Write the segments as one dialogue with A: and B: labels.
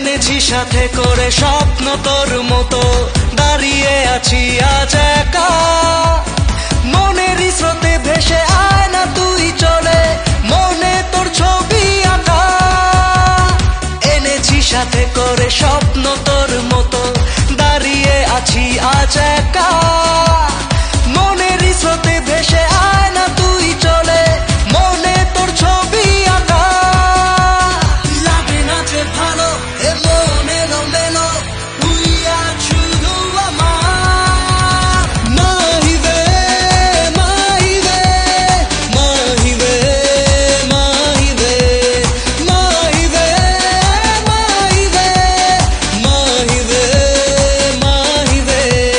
A: এনেছি সাথে করে স্বপ্ন তোর মতো, দাঁড়িয়ে আছি আজ একা। মনেরই স্রোতে ভেসে আয় না তুই চলে, মনে তোর ছবি আঁকা। এনেছি সাথে করে স্বপ্ন তোর মতো, দাঁড়িয়ে আছি আজ একা। মনেরই স্রোতে ভেসে আয় না তুই চলে, মনে তোর ছবি আঁকা। লাগে না যে ভালো এ মন এলোমেলো, তুই আজ শুধু আমার। মাহিবে মাহিবে মাহিবে মাহিবে মাহিবে মাহিবে মাহিবে মাহিবে।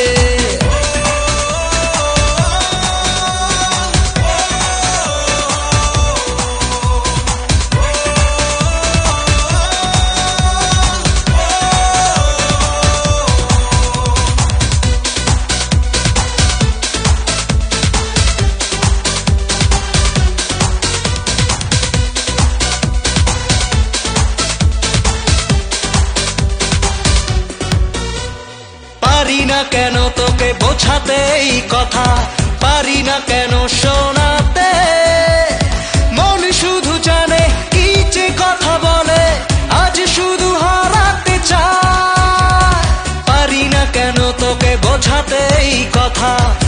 A: পারি না কেন তোকে বোঝাতে এই কথা, পারি না কেন শোনাতে। মন শুধু জানে কি যে কথা বলে, আজ শুধু হারাতে চায়। পারি না কেন তোকে বোঝাতে এই কথা,